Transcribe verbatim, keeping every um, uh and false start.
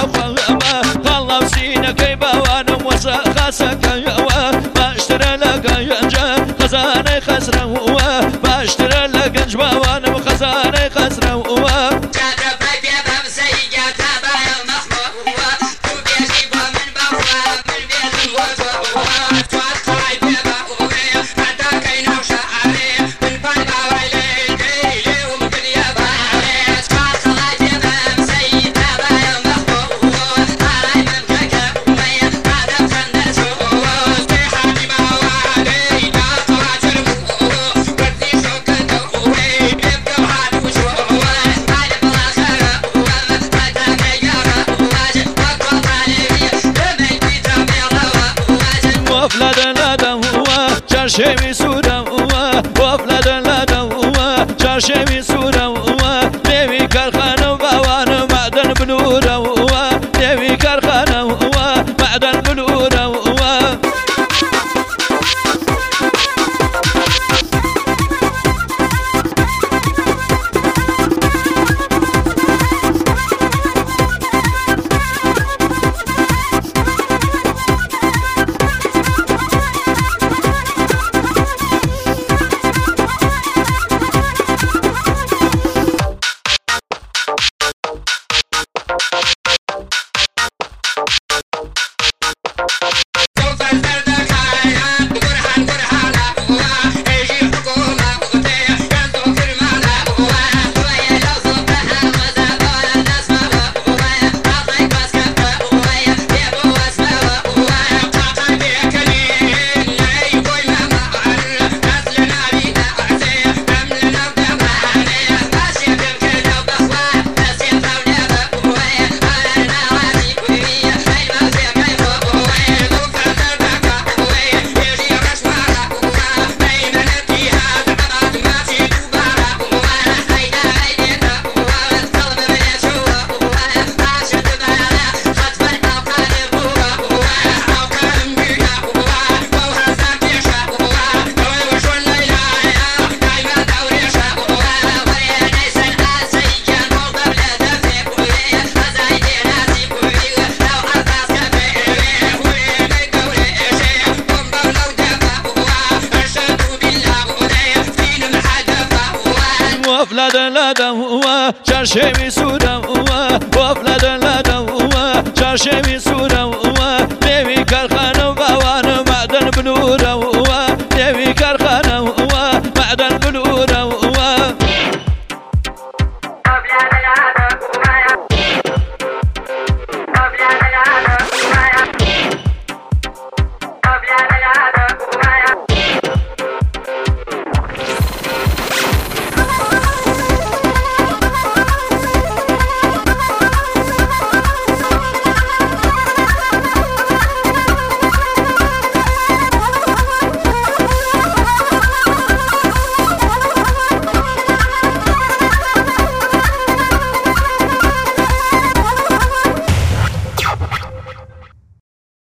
فهما خلص سينك بوان وسخسك يوا باشترى لك ينجا خزانة خسره هو باشترى لك ينج بوان وخزانة خسره هو شوی سوره و وفلد لده و شوی سوره و نوی کارخانه و بوان معدن بنوره و نوی کارخانه و معدن بنوره و وفلد لده و شوی سوره و وفلد لده و شوی سوره